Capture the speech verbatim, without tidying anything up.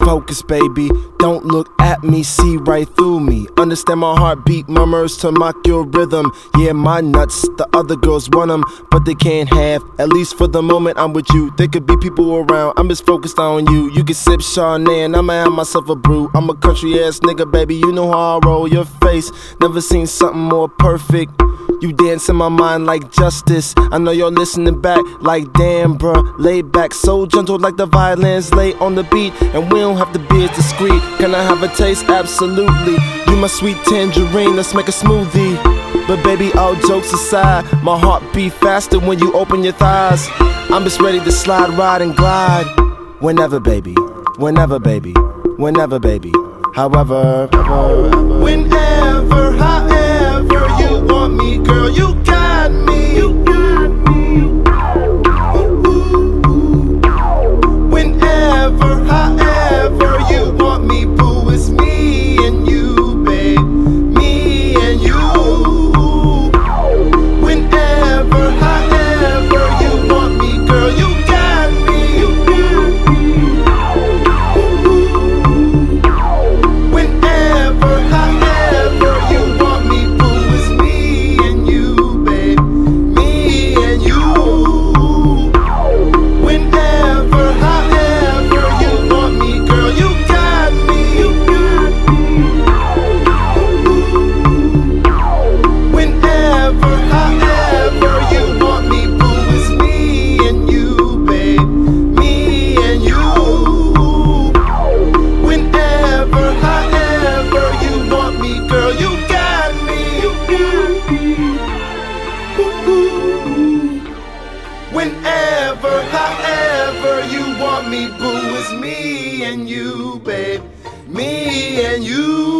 focus, baby. Don't look at me, see right through me. Understand my heartbeat murmurs to mock your rhythm. Yeah, my nuts, the other girls want them, but they can't have. At least for the moment I'm with you. There could be people around, I'm just focused on you. You can sip Chardonnay and I'ma have myself a brew. I'm a country ass nigga, baby, you know how I roll. Your face, never seen something more perfect. You dance in my mind like justice. I know you're listening back like damn, bruh. Laid back, so gentle like the violins lay on the beat. And we don't have to be as discreet. Can I have a taste? Absolutely. You my sweet tangerine, let's make a smoothie. But baby, all jokes aside, my heart beat faster when you open your thighs. I'm just ready to slide, ride, and glide. Whenever, baby. Whenever, baby. Whenever, baby. However, whenever, however you want me, girl, you got me. You got me. Whenever, however you want me, boo, it's me and you, babe. Me and you. Whenever, however you want me, girl, you got me. You got me. Whenever, however you want me, boo, it's me and you, babe. Me and you. Whenever, however you want me, girl, you got me. You got me. Whenever, however you want me, boo, it's me and you, babe. Me and you. Whenever, however you want me, girl, you got me. You got me. Ooh. Whenever, however you want me, boo, it's me and you, babe. Me and you.